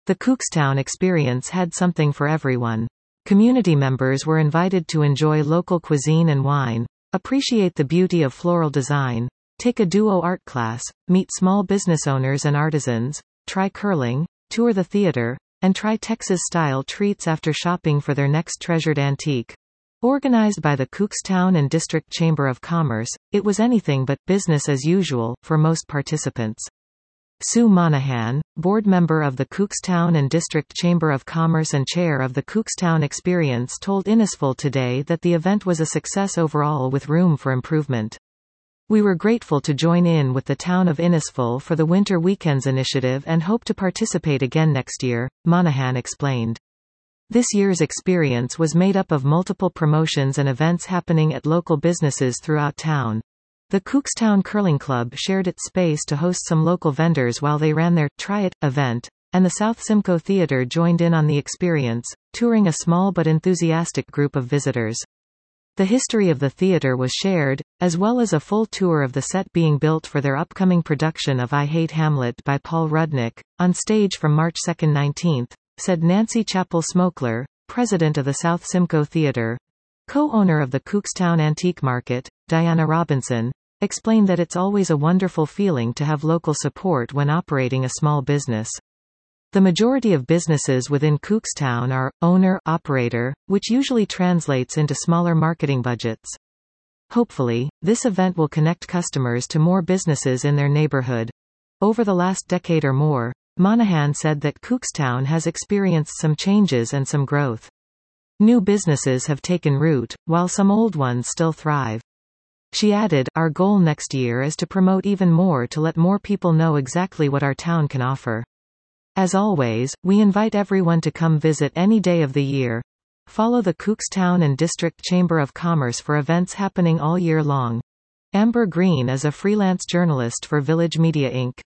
The Cookstown experience had something for everyone. Community members were invited to enjoy local cuisine and wine, appreciate the beauty of floral design, take a duo art class, meet small business owners and artisans, try curling, tour the theater, and try Texas-style treats after shopping for their next treasured antique. Organized by the Cookstown and District Chamber of Commerce, it was anything but business as usual for most participants. Sue Monahan, board member of the Cookstown and District Chamber of Commerce and chair of the Cookstown Experience, told Innisfil Today that the event was a success overall with room for improvement. We were grateful to join in with the town of Innisfil for the Winter Weekends initiative and hope to participate again next year, Monahan explained. This year's experience was made up of multiple promotions and events happening at local businesses throughout town. The Cookstown Curling Club shared its space to host some local vendors while they ran their Try It event, and the South Simcoe Theatre joined in on the experience, touring a small but enthusiastic group of visitors. The history of the theatre was shared, as well as a full tour of the set being built for their upcoming production of I Hate Hamlet by Paul Rudnick, on stage from March 2–19, said Nancy Chappell-Smokler, president of the South Simcoe Theatre. Co-owner of the Cookstown Antique Market, Diana Robinson, explained that it's always a wonderful feeling to have local support when operating a small business. The majority of businesses within Cookstown are owner-operator, which usually translates into smaller marketing budgets. Hopefully, this event will connect customers to more businesses in their neighborhood. Over the last decade or more, Monahan said that Cookstown has experienced some changes and some growth. New businesses have taken root, while some old ones still thrive. She added, "Our goal next year is to promote even more to let more people know exactly what our town can offer. As always, we invite everyone to come visit any day of the year. Follow the Cookstown and District Chamber of Commerce for events happening all year long." Amber Green is a freelance journalist for Village Media Inc.